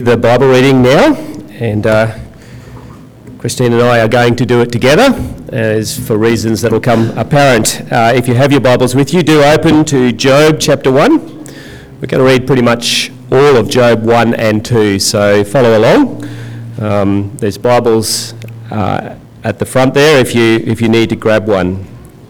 The Bible reading now, and Christine and I are going to do it together as for reasons that will come apparent. If you have your Bibles with you, do open to Job chapter 1. We're going to read pretty much all of Job 1 and 2, so follow along. There's Bibles at the front there if you need to grab one.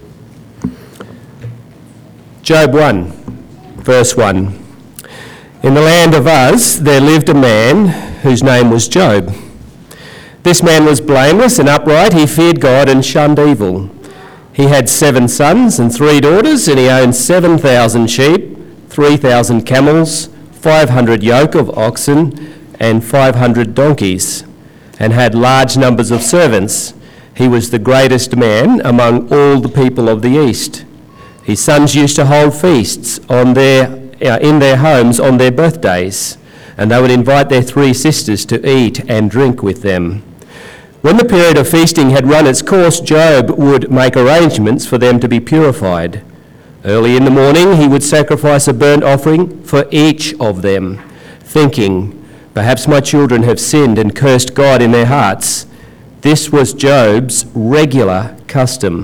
Job 1, verse 1. In the land of Uz there lived a man whose name was Job. This man was blameless and upright. He feared God and shunned evil. He had 7 sons and 3 daughters, and he owned 7,000 sheep, 3,000 camels, 500 yoke of oxen, and 500 donkeys, and had large numbers of servants. He was the greatest man among all the people of the East. His sons used to hold feasts in their homes on their birthdays, and they would invite their 3 sisters to eat and drink with them. When the period of feasting had run its course, Job would make arrangements for them to be purified. Early in the morning he would sacrifice a burnt offering for each of them, thinking, "Perhaps my children have sinned and cursed God in their hearts." This was Job's regular custom.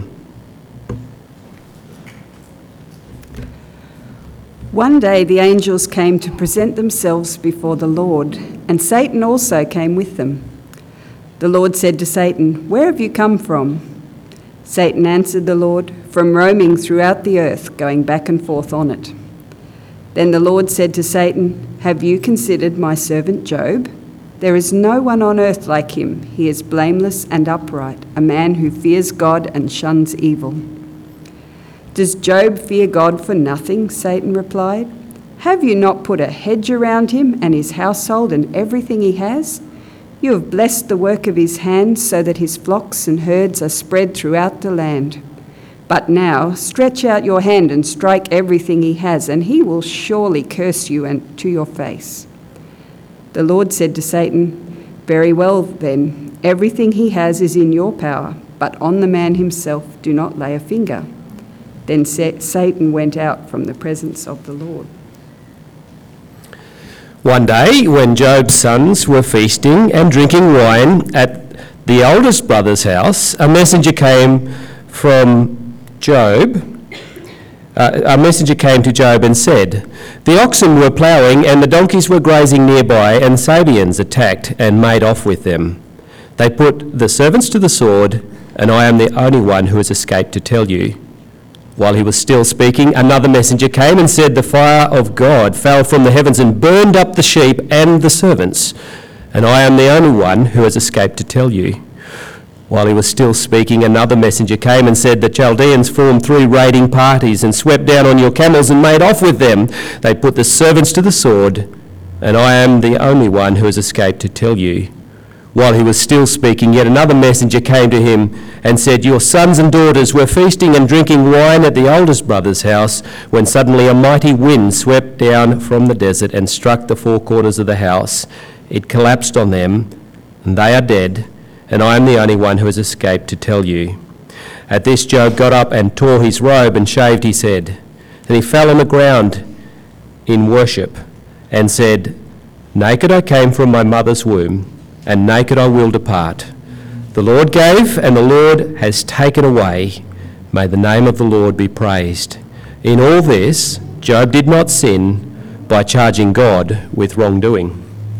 One day the angels came to present themselves before the Lord, and Satan also came with them. The Lord said to Satan, "Where have you come from?" Satan answered the Lord, "From roaming throughout the earth, going back and forth on it." Then the Lord said to Satan, "Have you considered my servant Job? There is no one on earth like him. He is blameless and upright, a man who fears God and shuns evil." "Does Job fear God for nothing?" Satan replied. "Have you not put a hedge around him and his household and everything he has? You have blessed the work of his hands so that his flocks and herds are spread throughout the land. But now stretch out your hand and strike everything he has, and he will surely curse you and to your face." The Lord said to Satan, "Very well then, everything he has is in your power, but on the man himself do not lay a finger." Then Satan went out from the presence of the Lord. One day, when Job's sons were feasting and drinking wine at the oldest brother's house, a messenger came to Job and said, "The oxen were ploughing and the donkeys were grazing nearby, and Sabeans attacked and made off with them. They put the servants to the sword, and I am the only one who has escaped to tell you." While he was still speaking, another messenger came and said, "The fire of God fell from the heavens and burned up the sheep and the servants, and I am the only one who has escaped to tell you." While he was still speaking, another messenger came and said, "The Chaldeans formed 3 raiding parties and swept down on your camels and made off with them. They put the servants to the sword, and I am the only one who has escaped to tell you." While he was still speaking, yet another messenger came to him and said, "Your sons and daughters were feasting and drinking wine at the oldest brother's house when suddenly a mighty wind swept down from the desert and struck the 4 corners of the house. It collapsed on them, and they are dead, and I am the only one who has escaped to tell you." At this, Job got up and tore his robe and shaved his head. And he fell on the ground in worship and said, "Naked I came from my mother's womb, and naked I will depart. The Lord gave, and the Lord has taken away. May the name of the Lord be praised." In all this, Job did not sin by charging God with wrongdoing.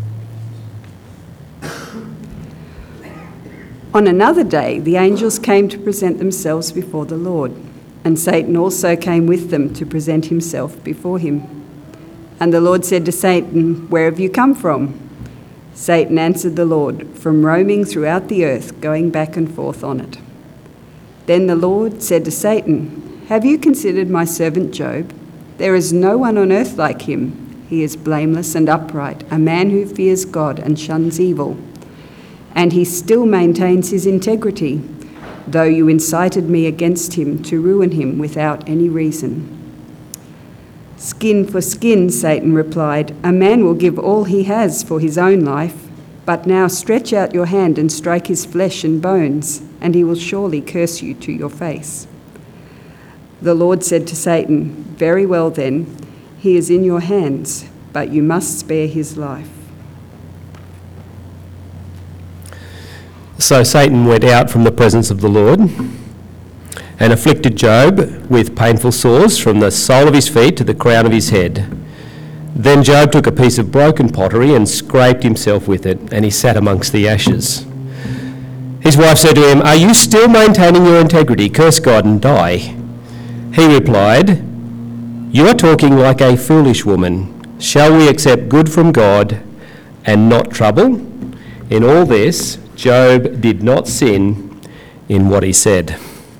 On another day, the angels came to present themselves before the Lord, and Satan also came with them to present himself before him. And the Lord said to Satan, "Where have you come from?" Satan answered the Lord, "From roaming throughout the earth, going back and forth on it." Then the Lord said to Satan, "Have you considered my servant Job? There is no one on earth like him. He is blameless and upright, a man who fears God and shuns evil. And he still maintains his integrity, though you incited me against him to ruin him without any reason." "Skin for skin," Satan replied. "A man will give all he has for his own life. But now stretch out your hand and strike his flesh and bones, and he will surely curse you to your face." The Lord said to Satan, "Very well then, he is in your hands, but you must spare his life." So Satan went out from the presence of the Lord and afflicted Job with painful sores from the sole of his feet to the crown of his head. Then Job took a piece of broken pottery and scraped himself with it, and he sat amongst the ashes. His wife said to him, "Are you still maintaining your integrity? Curse God and die." He replied, "You are talking like a foolish woman. Shall we accept good from God and not trouble?" In all this, Job did not sin in what he said.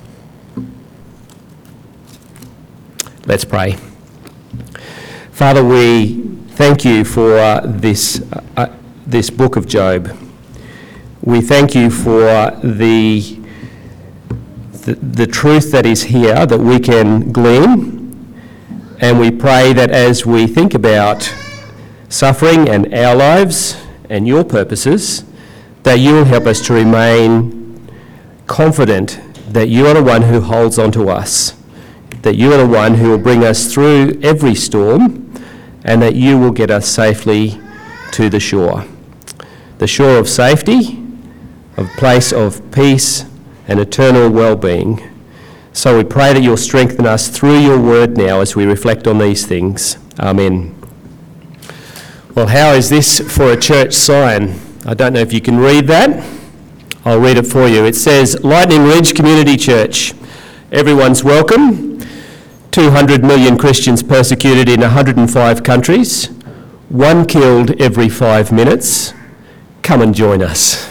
Let's pray. Father, we thank you for this book of Job. We thank you for the truth that is here that we can glean, and we pray that as we think about suffering and our lives and your purposes, that you will help us to remain confident that you are the one who holds on to us, that you are the one who will bring us through every storm, and that you will get us safely to the shore of safety, of place of peace and eternal well-being. So we pray that you'll strengthen us through your word now as we reflect on these things. Amen. Well, how is this for a church sign? I don't know if you can read that. I'll read it for you. It says, Lightning Ridge Community Church. Everyone's welcome. 200 million Christians persecuted in 105 countries. 1 killed every 5 minutes. Come and join us.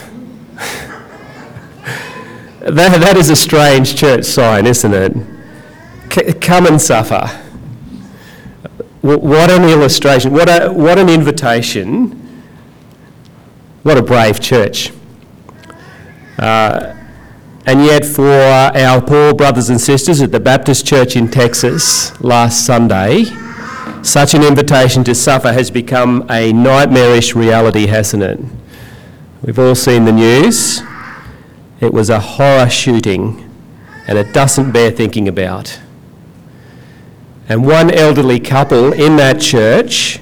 That is a strange church sign, isn't it? Come and suffer. What an illustration. What an invitation. What a brave church. And yet for our poor brothers and sisters at the Baptist Church in Texas last Sunday, such an invitation to suffer has become a nightmarish reality, hasn't it? We've all seen the news. It was a horror shooting, and it doesn't bear thinking about. And one elderly couple in that church,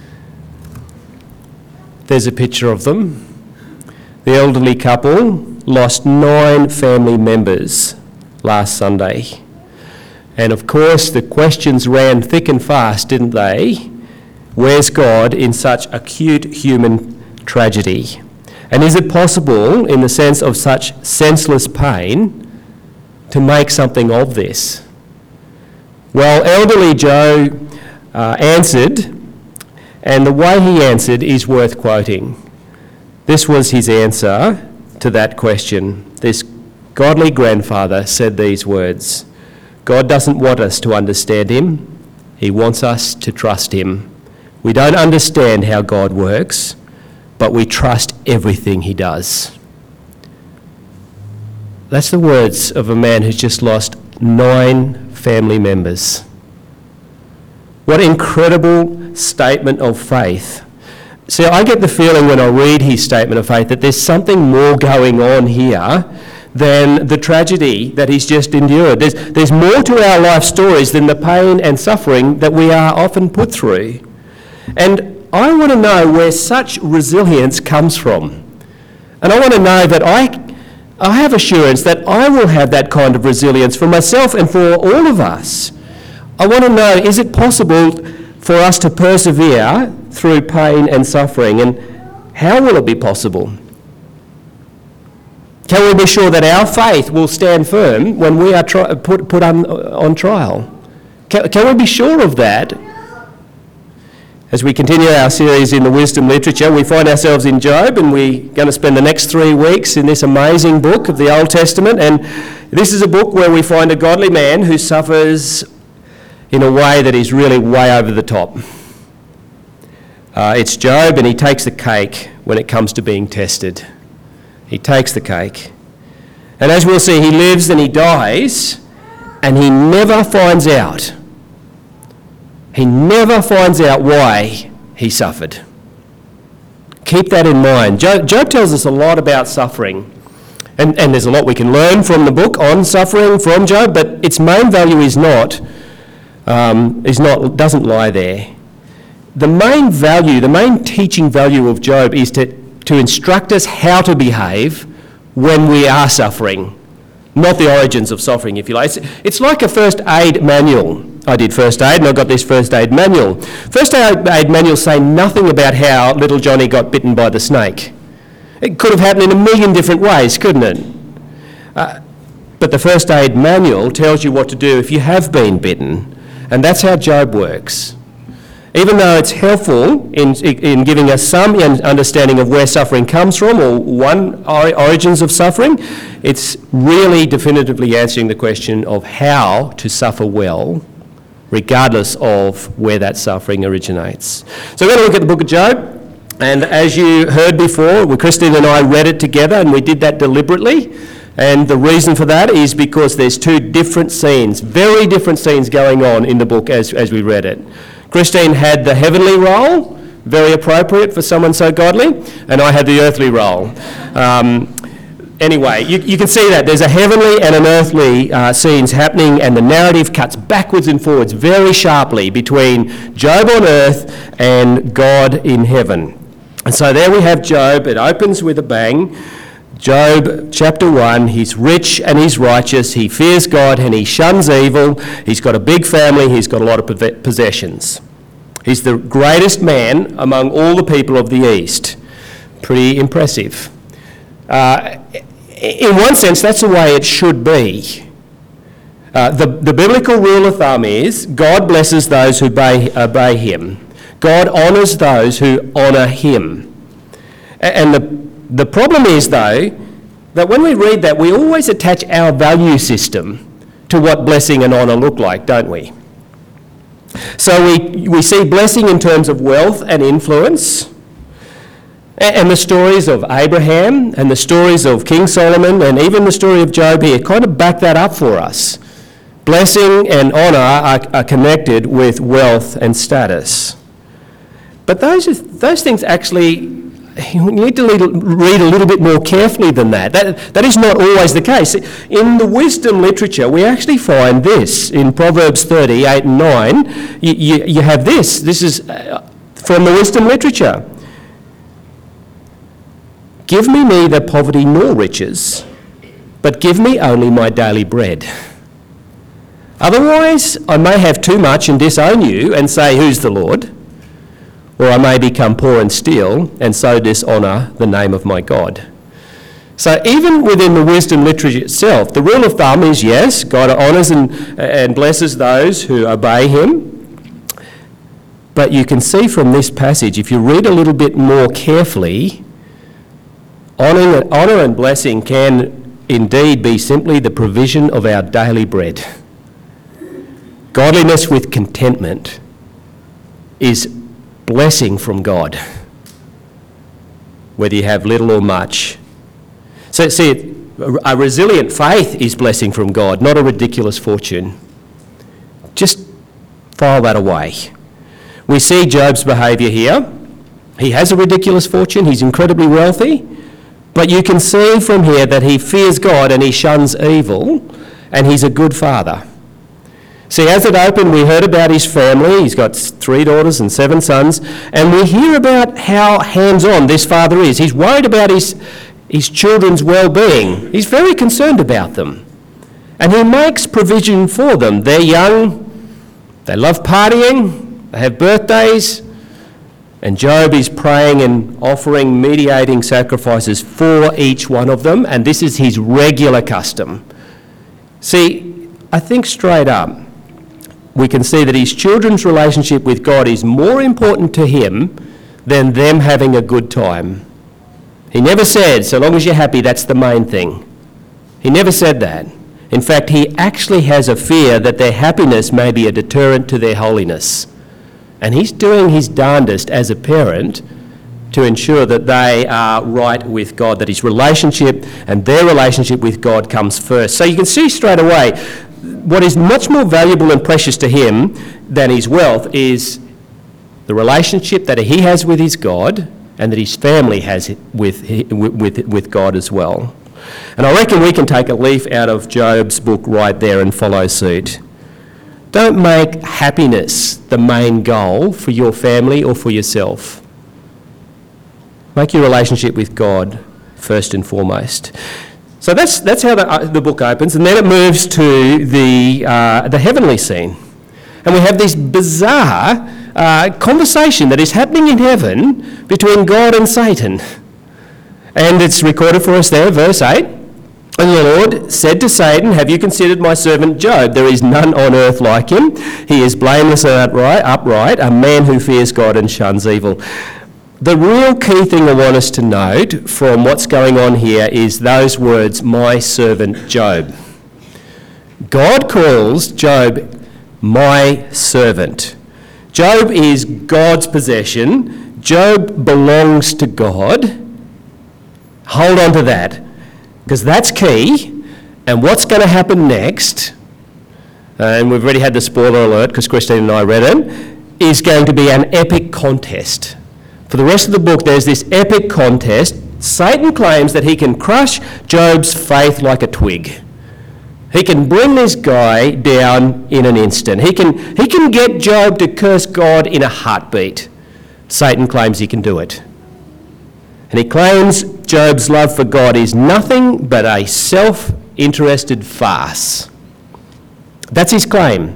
there's a picture of them. The elderly couple lost 9 family members last Sunday. And of course, the questions ran thick and fast, didn't they? Where's God in such acute human tragedy? And is it possible, in the sense of such senseless pain, to make something of this? Well, elderly Joe answered, and the way he answered is worth quoting. This was his answer to that question. This godly grandfather said these words, "God doesn't want us to understand him. He wants us to trust him. We don't understand how God works, but we trust everything he does." That's the words of a man who's just lost 9 family members. What incredible statement of faith. See, I get the feeling when I read his statement of faith that there's something more going on here than the tragedy that he's just endured. There's more to our life stories than the pain and suffering that we are often put through. And I want to know where such resilience comes from. And I want to know that I have assurance that I will have that kind of resilience for myself and for all of us. I want to know, is it possible for us to persevere through pain and suffering? And how will it be possible? Can we be sure that our faith will stand firm when we are put on trial? Can we be sure of that? As we continue our series in the wisdom literature, we find ourselves in Job, and we're going to spend the next 3 weeks in this amazing book of the Old Testament. And this is a book where we find a godly man who suffers in a way that is really way over the top. It's Job, and he takes the cake when it comes to being tested. He takes the cake. And as we'll see, he lives and he dies, and he never finds out. He never finds out why he suffered. Keep that in mind. Job tells us a lot about suffering. And there's a lot we can learn from the book on suffering from Job, but its main value doesn't lie there. The main value, the main teaching value of Job is to instruct us how to behave when we are suffering, not the origins of suffering, if you like. It's like a first aid manual. I did first aid and I got this first aid manual. First aid manuals say nothing about how little Johnny got bitten by the snake. It could have happened in a million different ways, couldn't it? But the first aid manual tells you what to do if you have been bitten, and that's how Job works. Even though it's helpful in giving us some understanding of where suffering comes from, or origins of suffering, it's really definitively answering the question of how to suffer well, regardless of where that suffering originates. So we're going to look at the book of Job. And as you heard before, Christine and I read it together, and we did that deliberately. And the reason for that is because there's two different scenes, very different scenes going on in the book as we read it. Christine had the heavenly role, very appropriate for someone so godly, and I had the earthly role. Anyway, you can see that there's a heavenly and an earthly scenes happening, and the narrative cuts backwards and forwards very sharply between Job on earth and God in heaven. And so there we have Job. It opens with a bang. Job chapter 1, he's rich and he's righteous, he fears God and he shuns evil, he's got a big family, he's got a lot of possessions. He's the greatest man among all the people of the East. Pretty impressive. In one sense, that's the way it should be. The biblical rule of thumb is God blesses those who obey him. God honours those who honour him. And the problem is, though, that when we read that, we always attach our value system to what blessing and honour look like, don't we? So we see blessing in terms of wealth and influence, and the stories of Abraham and the stories of King Solomon and even the story of Job here kind of back that up for us. Blessing and honour are connected with wealth and status. But those things actually, you need to read a little bit more carefully than that. That is not always the case. In the wisdom literature, we actually find this. In Proverbs 30, 8 and 9, you have this. This is from the wisdom literature. Give me neither poverty nor riches, but give me only my daily bread. Otherwise, I may have too much and disown you and say, who's the Lord? Or I may become poor and steal, and so dishonour the name of my God. So even within the wisdom literature itself, the rule of thumb is, yes, God honours and blesses those who obey him. But you can see from this passage, if you read a little bit more carefully, honour and blessing can indeed be simply the provision of our daily bread. Godliness with contentment is blessing from God, whether you have little or much. So see, a resilient faith is blessing from God, not a ridiculous fortune. Just file that away. We see Job's behaviour here. He has a ridiculous fortune, he's incredibly wealthy, but you can see from here that he fears God and he shuns evil, and he's a good father. See, as it opened, we heard about his family. He's got 3 daughters and 7 sons, and we hear about how hands-on this father is. He's worried about his children's well-being. He's very concerned about them, and he makes provision for them. They're young, they love partying, they have birthdays, and Job is praying and offering mediating sacrifices for each one of them, and this is his regular custom. See, I think straight up, we can see that his children's relationship with God is more important to him than them having a good time. He never said, so long as you're happy, that's the main thing. He never said that. In fact, he actually has a fear that their happiness may be a deterrent to their holiness. And he's doing his darndest as a parent to ensure that they are right with God, that his relationship and their relationship with God comes first. So you can see straight away, what is much more valuable and precious to him than his wealth is the relationship that he has with his God and that his family has with God as well. And I reckon we can take a leaf out of Job's book right there and follow suit. Don't make happiness the main goal for your family or for yourself. Make your relationship with God first and foremost. So that's how the book opens, and then it moves to the heavenly scene. And we have this bizarre conversation that is happening in heaven between God and Satan. And it's recorded for us there, verse 8. And the Lord said to Satan, "Have you considered my servant Job? There is none on earth like him. He is blameless and upright, a man who fears God and shuns evil." The real key thing I want us to note from what's going on here is those words, "my servant Job." God calls Job my servant. Job is God's possession. Job belongs to God. Hold on to that, because that's key. And what's going to happen next, and we've already had the spoiler alert because Christine and I read it, is going to be an epic contest. For the rest of the book, there's this epic contest. Satan claims that he can crush Job's faith like a twig. He can bring this guy down in an instant. He can get Job to curse God in a heartbeat. Satan claims he can do it. And he claims Job's love for God is nothing but a self-interested farce. That's his claim.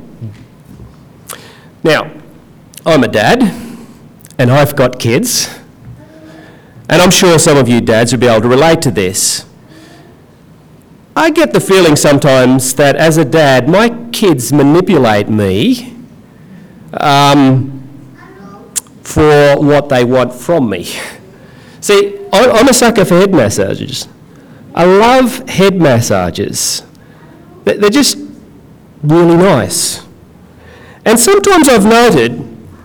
Now, I'm a dad, and I've got kids, and I'm sure some of you dads will be able to relate to this. I get the feeling sometimes that as a dad, my kids manipulate me for what they want from me. See, I'm a sucker for head massages. I love head massages. They're just really nice. And sometimes I've noted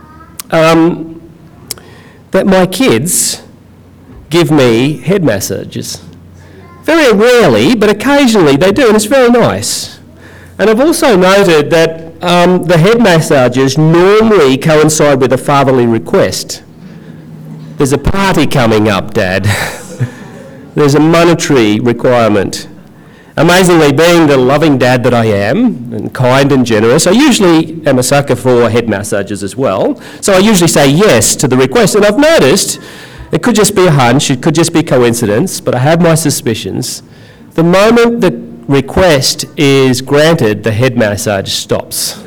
that my kids give me head massages. Very rarely, but occasionally they do, and it's very nice. And I've also noted that the head massages normally coincide with a fatherly request. There's a party coming up, Dad. There's a monetary requirement. Amazingly, being the loving dad that I am, and kind and generous, I usually am a sucker for head massages as well. So I usually say yes to the request. And I've noticed, it could just be a hunch, it could just be coincidence, but I have my suspicions. The moment the request is granted, the head massage stops.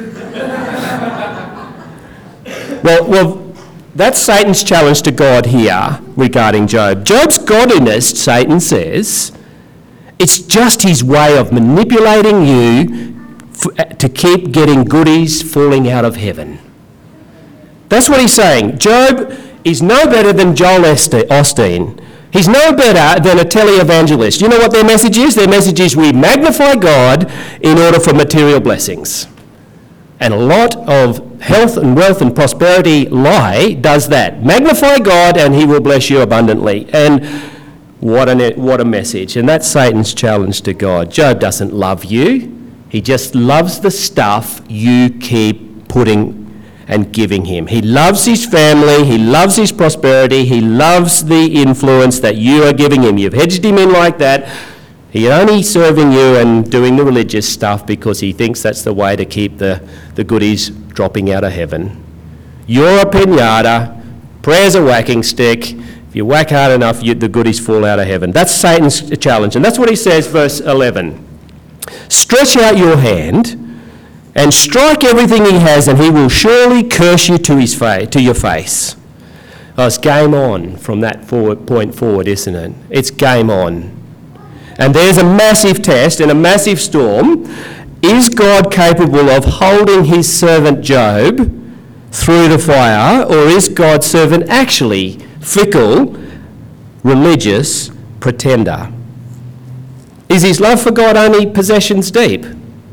Well, that's Satan's challenge to God here regarding Job. Job's godliness, Satan says, it's just his way of manipulating you to keep getting goodies falling out of heaven. That's what he's saying. Job is no better than Joel Osteen. He's no better than a televangelist. You know what their message is? Their message is we magnify God in order for material blessings. And a lot of health and wealth and prosperity lie does that. Magnify God and he will bless you abundantly. And what a message. And that's Satan's challenge to God. Job doesn't love you. He just loves the stuff you keep putting and giving him. He loves his family. He loves his prosperity. He loves the influence that you are giving him. You've hedged him in like that. He's only serving you and doing the religious stuff because he thinks that's the way to keep the goodies dropping out of heaven. You're a piñata. Prayer's a whacking stick. If you whack hard enough, the goodies fall out of heaven. That's Satan's challenge. And that's what he says, verse 11. Stretch out your hand and strike everything he has, and he will surely curse you to your face. Oh, it's game on from that point forward, isn't it? It's game on. And there's a massive test and a massive storm. Is God capable of holding his servant Job through the fire, or is God's servant actually fickle, religious pretender? Is his love for God only possessions deep?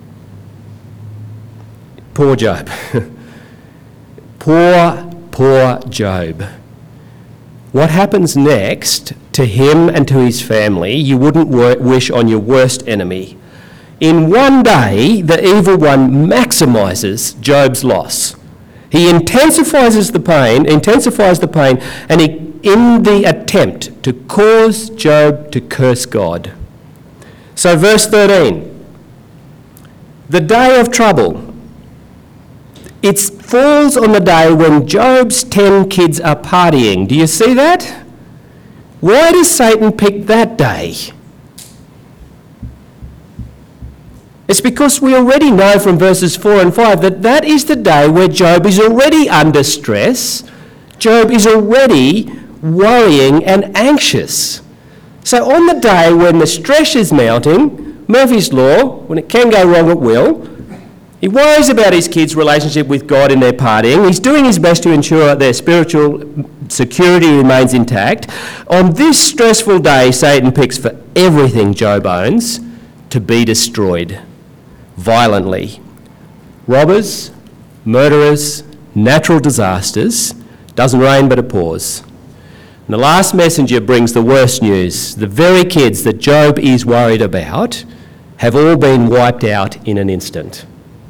Poor Job. Poor Job. What happens next to him and to his family, you wouldn't wish on your worst enemy. In one day, the evil one maximises Job's loss. He intensifies the pain, and in the attempt to cause Job to curse God. So verse 13, the day of trouble. It falls on the day when Job's 10 kids are partying. Do you see that? Why does Satan pick that day? It's because we already know from verses 4 and 5 that that is the day where Job is already under stress. Job is already worrying and anxious. So on the day when the stress is mounting, Murphy's Law, when it can go wrong at will, he worries about his kids' relationship with God in their partying. He's doing his best to ensure their spiritual security remains intact. On this stressful day, Satan picks for everything Job owns to be destroyed violently. Robbers, murderers, natural disasters. Doesn't rain but it pours. And the last messenger brings the worst news. The very kids that Job is worried about have all been wiped out in an instant.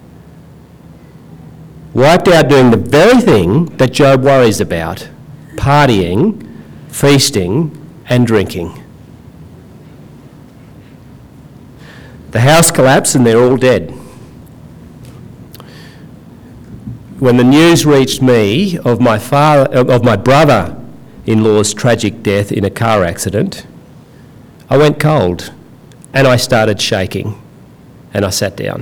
Wiped out doing the very thing that Job worries about: partying, feasting, and drinking. The house collapsed and they're all dead. When the news reached me of my brother-in-law's tragic death in a car accident, I went cold and I started shaking and I sat down.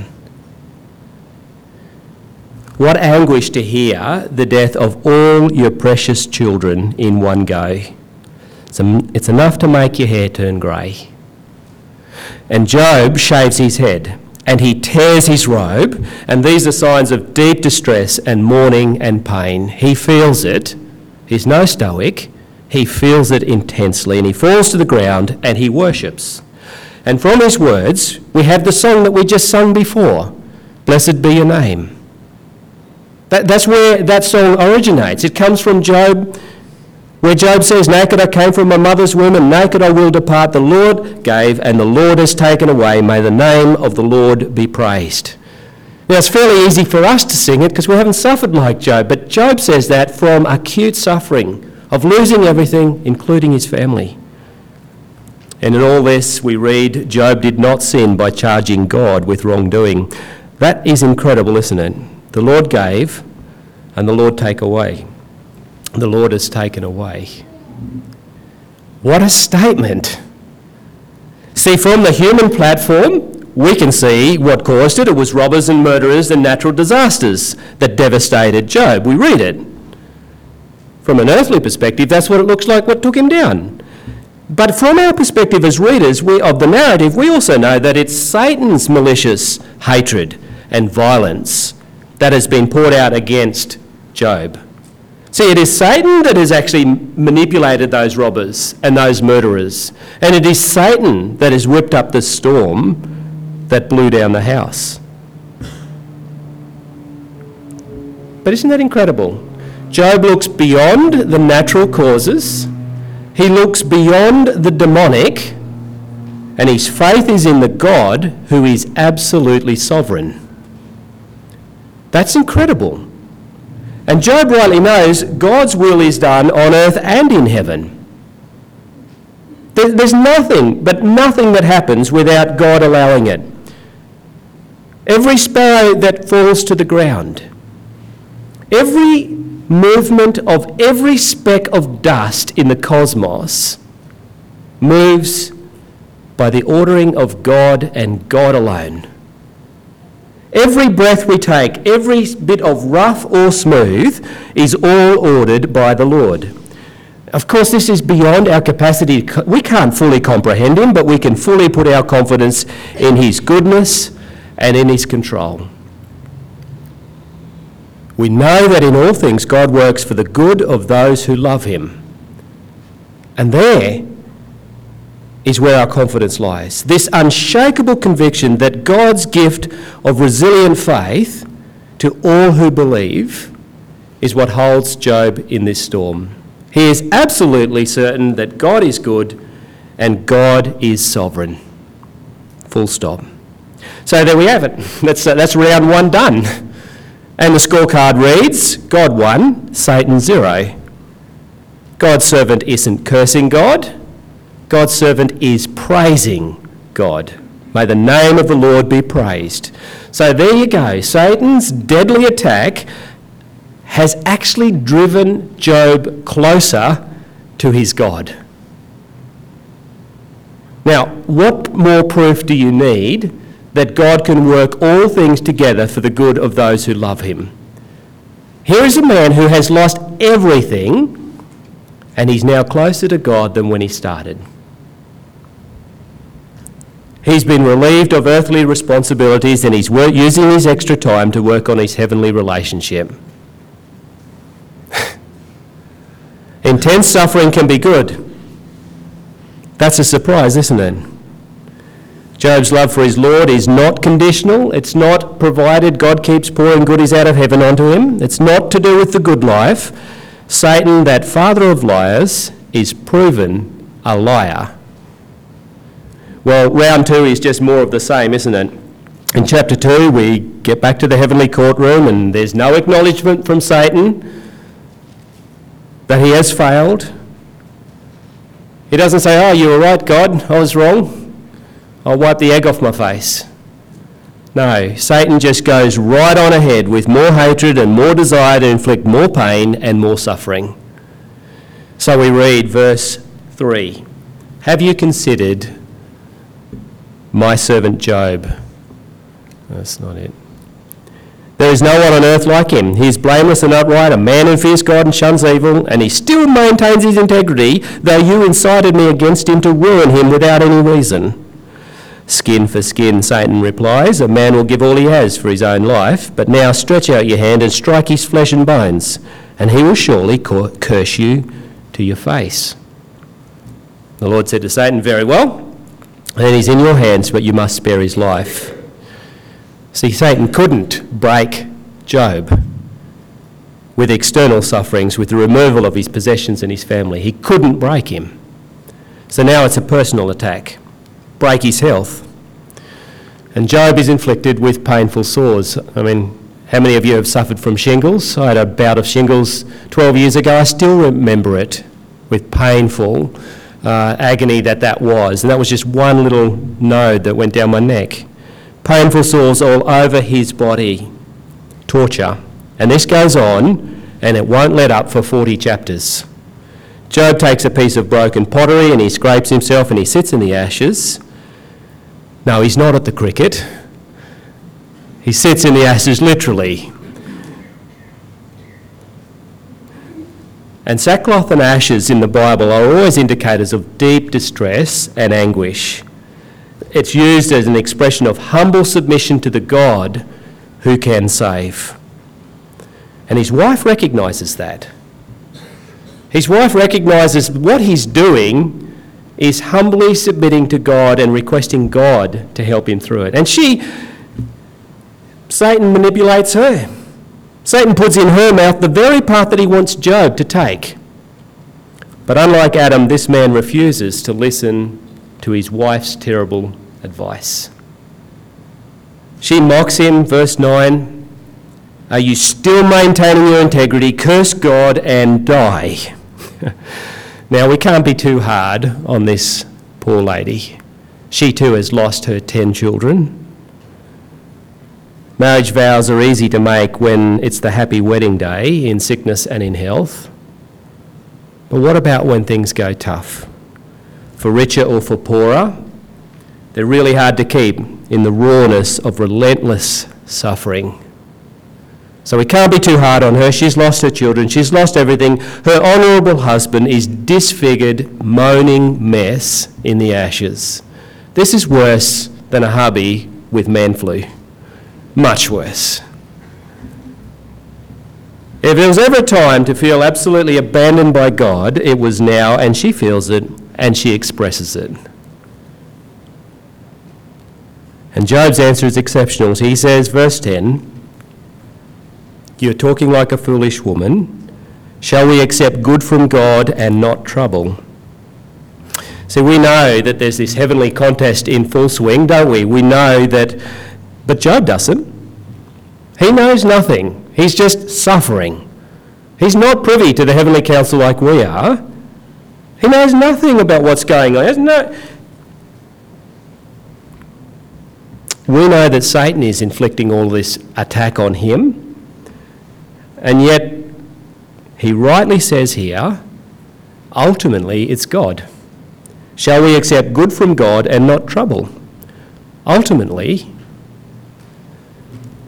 What anguish to hear the death of all your precious children in one go. It's enough to make your hair turn grey. And Job shaves his head and he tears his robe, and these are signs of deep distress and mourning and pain. He feels it. He's no stoic. He feels it intensely, and he falls to the ground and he worships. And from his words, we have the song that we just sung before, "Blessed be your name." That's where that song originates. It comes from Job, where Job says, "Naked I came from my mother's womb, and naked I will depart. The Lord gave, and the Lord has taken away. May the name of the Lord be praised." Now, it's fairly easy for us to sing it because we haven't suffered like Job, but Job says that from acute suffering of losing everything, including his family. And in all this, we read, Job did not sin by charging God with wrongdoing. That is incredible, isn't it? The Lord gave, and the Lord take away. The Lord has taken away. What a statement. See, from the human platform, we can see what caused it. It was robbers and murderers and natural disasters that devastated Job. We read it. From an earthly perspective, that's what it looks like, what took him down. But from our perspective as readers of the narrative, we also know that it's Satan's malicious hatred and violence that has been poured out against Job. See, it is Satan that has actually manipulated those robbers and those murderers. And it is Satan that has whipped up the storm that blew down the house. But isn't that incredible? Job looks beyond the natural causes. He looks beyond the demonic. And his faith is in the God who is absolutely sovereign. That's incredible. And Job rightly knows God's will is done on earth and in heaven. There's nothing that happens without God allowing it. Every sparrow that falls to the ground, every movement of every speck of dust in the cosmos moves by the ordering of God and God alone. Every breath we take, every bit of rough or smooth, is all ordered by the Lord. Of course, this is beyond our capacity. We can't fully comprehend him, but we can fully put our confidence in his goodness and in his control. We know that in all things God works for the good of those who love him. And there is where our confidence lies. This unshakable conviction that God's gift of resilient faith to all who believe is what holds Job in this storm. He is absolutely certain that God is good and God is sovereign. Full stop. So there we have it. That's round one done. And the scorecard reads, God 1, Satan 0. God's servant isn't cursing God. God's servant is praising God. May the name of the Lord be praised. So there you go. Satan's deadly attack has actually driven Job closer to his God. Now, what more proof do you need that God can work all things together for the good of those who love him. Here is a man who has lost everything, and he's now closer to God than when he started. He's been relieved of earthly responsibilities, and he's using his extra time to work on his heavenly relationship. Intense suffering can be good. That's a surprise, isn't it? Job's love for his Lord is not conditional. It's not provided God keeps pouring goodies out of heaven onto him. It's not to do with the good life. Satan, that father of liars, is proven a liar. Well, round 2 is just more of the same, isn't it? In chapter 2, we get back to the heavenly courtroom, and there's no acknowledgement from Satan that he has failed. He doesn't say, "Oh, you were right, God, I was wrong. I'll wipe the egg off my face." No, Satan just goes right on ahead with more hatred and more desire to inflict more pain and more suffering. So we read verse 3. "Have you considered my servant Job?" That's not it. "There is no one on earth like him. He is blameless and upright, a man who fears God and shuns evil, and he still maintains his integrity, though you incited me against him to ruin him without any reason." "Skin for skin," Satan replies. "A man will give all he has for his own life, but now stretch out your hand and strike his flesh and bones, and he will surely curse you to your face." The Lord said to Satan, "Very well, then he's in your hands, but you must spare his life." See, Satan couldn't break Job with external sufferings, with the removal of his possessions and his family. He couldn't break him. So now it's a personal attack. Break his health. And Job is inflicted with painful sores. I mean, how many of you have suffered from shingles? I had a bout of shingles 12 years ago. I still remember it with painful agony that was. And that was just one little node that went down my neck. Painful sores all over his body. Torture. And this goes on, and it won't let up for 40 chapters. Job takes a piece of broken pottery and he scrapes himself and he sits in the ashes. No, he's not at the cricket. He sits in the ashes literally. And sackcloth and ashes in the Bible are always indicators of deep distress and anguish. It's used as an expression of humble submission to the God who can save. And his wife recognises that. His wife recognises what he's doing is humbly submitting to God and requesting God to help him through it. And Satan manipulates her. Satan puts in her mouth the very path that he wants Job to take. But unlike Adam, this man refuses to listen to his wife's terrible advice. She mocks him, verse 9, "Are you still maintaining your integrity? Curse God and die." Now, we can't be too hard on this poor lady. She too has lost her 10 children. Marriage vows are easy to make when it's the happy wedding day, in sickness and in health. But what about when things go tough? For richer or for poorer, they're really hard to keep in the rawness of relentless suffering. So we can't be too hard on her. She's lost her children. She's lost everything. Her honourable husband is disfigured, moaning mess in the ashes. This is worse than a hubby with man flu. Much worse. If there was ever a time to feel absolutely abandoned by God, it was now, and she feels it, and she expresses it. And Job's answer is exceptional. He says, verse 10, "You're talking like a foolish woman. Shall we accept good from God and not trouble?" See, we know that there's this heavenly contest in full swing, don't we? We know that, but Job doesn't. He knows nothing. He's just suffering. He's not privy to the heavenly counsel like we are. He knows nothing about what's going on. We know that Satan is inflicting all this attack on him, and yet he rightly says here, ultimately it's God. Shall we accept good from God and not trouble? Ultimately,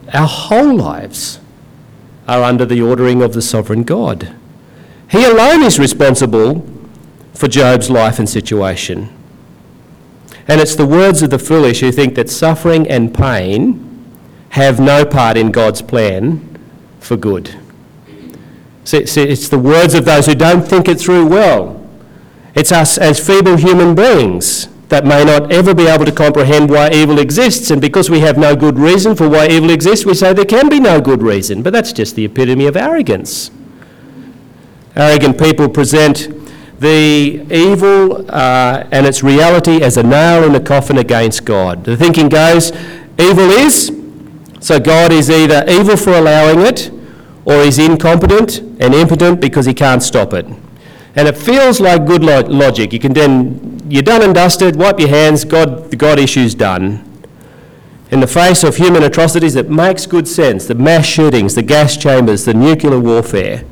our whole lives, are under the ordering of the sovereign God. He alone is responsible for Job's life and situation. And it's the words of the foolish who think that suffering and pain have no part in God's plan for good. See, it's the words of those who don't think it through well. It's us as feeble human beings that may not ever be able to comprehend why evil exists, and because we have no good reason for why evil exists, we say there can be no good reason. But that's just the epitome of arrogance. Arrogant people present the evil and its reality as a nail in the coffin against God. The thinking goes, evil is, so God is either evil for allowing it, or he's incompetent and impotent because he can't stop it. And it feels like good logic. You're done and dusted, wipe your hands, the God issue's done. In the face of human atrocities, it makes good sense. The mass shootings, the gas chambers, the nuclear warfare.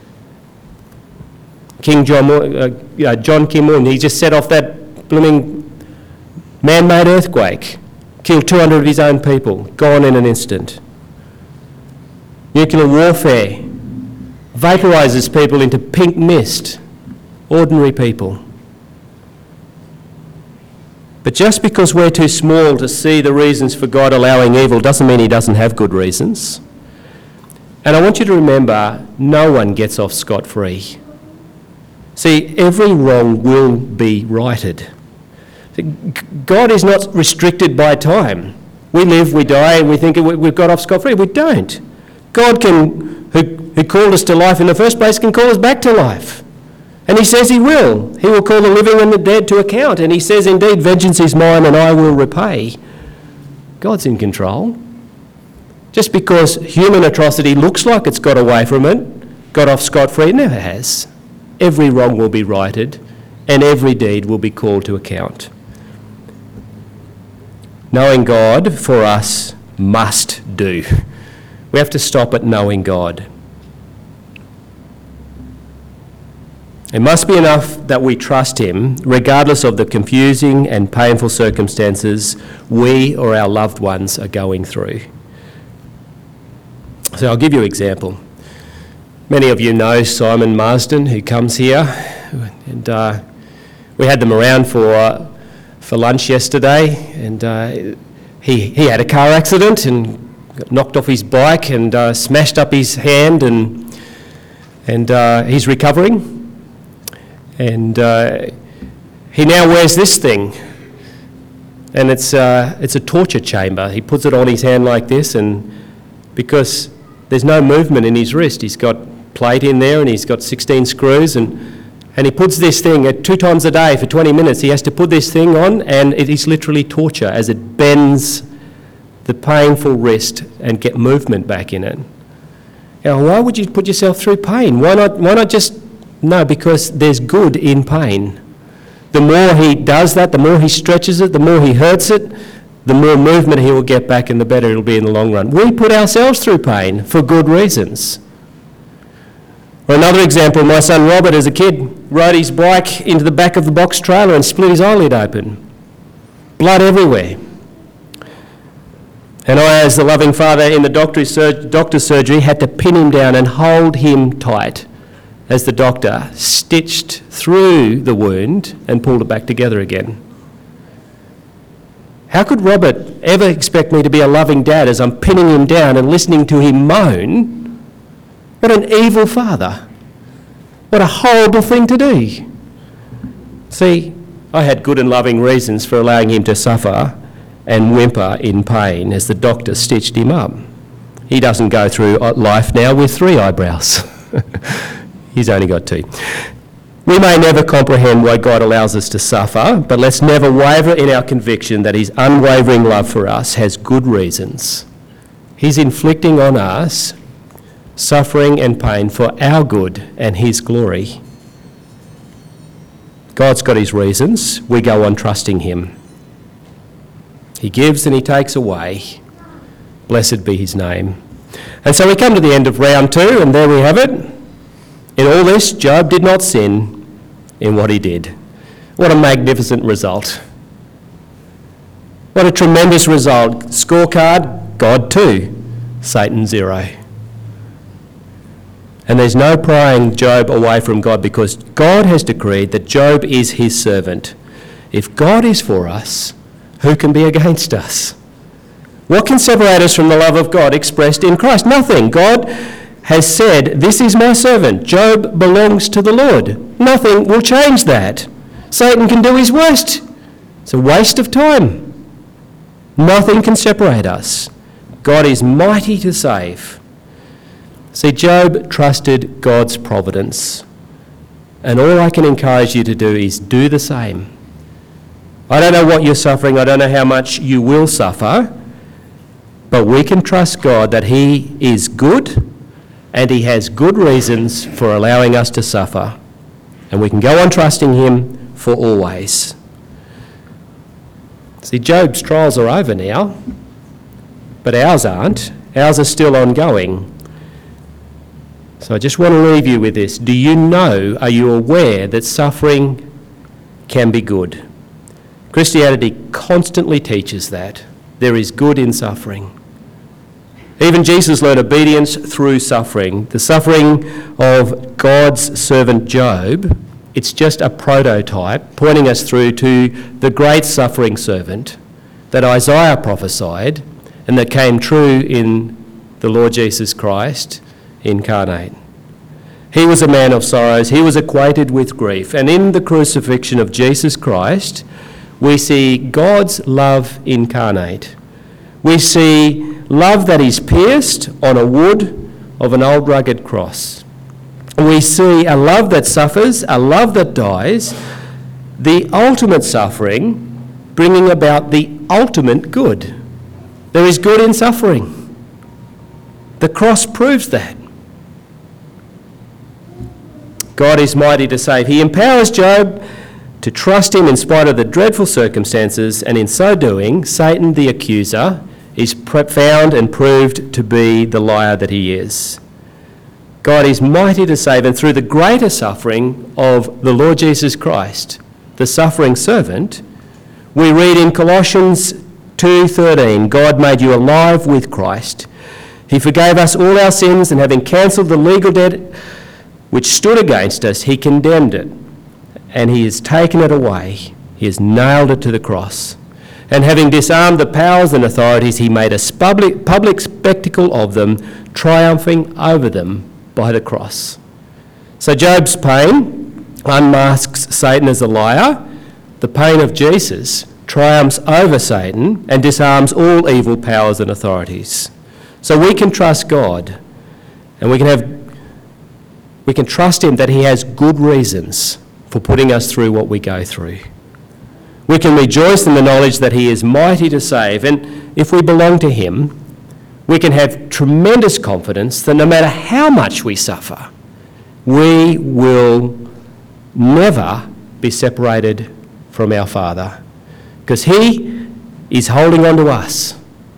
King John Kim-un, he just set off that blooming man-made earthquake, killed 200 of his own people, gone in an instant. Nuclear warfare vaporises people into pink mist, ordinary people. But just because we're too small to see the reasons for God allowing evil doesn't mean he doesn't have good reasons. And I want you to remember, no one gets off scot-free. See, every wrong will be righted. God is not restricted by time. We live, we die, and we think we've got off scot-free. We don't. God who called us to life in the first place, can call us back to life. And he says he will. He will call the living and the dead to account. And he says, indeed, vengeance is mine and I will repay. God's in control. Just because human atrocity looks like it's got away from it, got off scot-free, it never has. Every wrong will be righted and every deed will be called to account. Knowing God for us must do. We have to stop at knowing God. It must be enough that we trust him, regardless of the confusing and painful circumstances we or our loved ones are going through. So I'll give you an example. Many of you know Simon Marsden, who comes here, and we had them around for lunch yesterday, and he had a car accident and got knocked off his bike and smashed up his hand, and he's recovering. And he now wears this thing, and it's a torture chamber. He puts it on his hand like this, and because there's no movement in his wrist, he's got plate in there and he's got 16 screws, and he puts this thing at 2 times a day for 20 minutes. He has to put this thing on, and it is literally torture as it bends the painful wrist and get movement back in it. Now, why would you put yourself through pain? Why not just... No, because there's good in pain. The more he does that, the more he stretches it, the more he hurts it, the more movement he will get back and the better it'll be in the long run. We put ourselves through pain for good reasons. Or another example, my son Robert as a kid rode his bike into the back of the box trailer and split his eyelid open. Blood everywhere. And I, as the loving father in the doctor's surgery, had to pin him down and hold him tight as the doctor stitched through the wound and pulled it back together again. How could Robert ever expect me to be a loving dad as I'm pinning him down and listening to him moan? What an evil father. What a horrible thing to do. See, I had good and loving reasons for allowing him to suffer and whimper in pain as the doctor stitched him up. He doesn't go through life now with 3 eyebrows. He's only got 2. We may never comprehend why God allows us to suffer, but let's never waver in our conviction that his unwavering love for us has good reasons. He's inflicting on us suffering and pain for our good and his glory. God's got his reasons. We go on trusting him. He gives and he takes away. Blessed be his name. And so we come to the end of round 2, and there we have it. In all this, Job did not sin in what he did. What a magnificent result. What a tremendous result. Scorecard, God too. Satan 0. And there's no prying Job away from God, because God has decreed that Job is his servant. If God is for us, who can be against us? What can separate us from the love of God expressed in Christ? Nothing. God has said, "This is my servant. Job belongs to the Lord." Nothing will change that. Satan can do his worst. It's a waste of time. Nothing can separate us. God is mighty to save. See, Job trusted God's providence. And all I can encourage you to do is do the same. I don't know what you're suffering. I don't know how much you will suffer. But we can trust God that he is good and he has good reasons for allowing us to suffer. And we can go on trusting him for always. See, Job's trials are over now, but ours aren't. Ours are still ongoing. So I just want to leave you with this. Do you know, are you aware that suffering can be good? Christianity constantly teaches that. There is good in suffering. Even Jesus learned obedience through suffering. The suffering of God's servant Job, it's just a prototype pointing us through to the great suffering servant that Isaiah prophesied and that came true in the Lord Jesus Christ incarnate. He was a man of sorrows. He was acquainted with grief. And in the crucifixion of Jesus Christ, we see God's love incarnate. We see love that is pierced on a wood of an old rugged cross. We see a love that suffers, a love that dies, the ultimate suffering bringing about the ultimate good. There is good in suffering. The cross proves that. God is mighty to save. He empowers Job to trust him in spite of the dreadful circumstances, and in so doing, Satan the accuser is found and proved to be the liar that he is. God is mighty to save, and through the greater suffering of the Lord Jesus Christ, the suffering servant, we read in Colossians 2:13, God made you alive with Christ. He forgave us all our sins, and having cancelled the legal debt which stood against us, he condemned it, and he has taken it away. He has nailed it to the cross. And having disarmed the powers and authorities, he made a public spectacle of them, triumphing over them by the cross. So Job's pain unmasks Satan as a liar. The pain of Jesus triumphs over Satan and disarms all evil powers and authorities. So we can trust God, and we can trust him that he has good reasons for putting us through what we go through. We can rejoice in the knowledge that he is mighty to save, and if we belong to him, we can have tremendous confidence that no matter how much we suffer, we will never be separated from our Father, because he is holding on to us,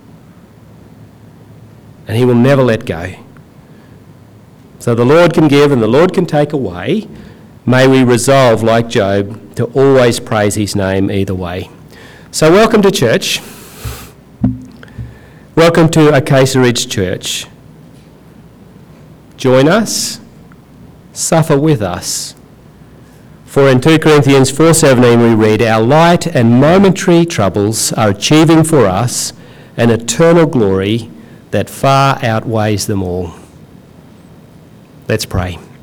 and he will never let go. So the Lord can give and the Lord can take away. May we resolve, like Job, to always praise his name either way. So welcome to church. Welcome to Acacia Ridge Church. Join us, suffer with us. For in 2 Corinthians 4:17 we read, our light and momentary troubles are achieving for us an eternal glory that far outweighs them all. Let's pray.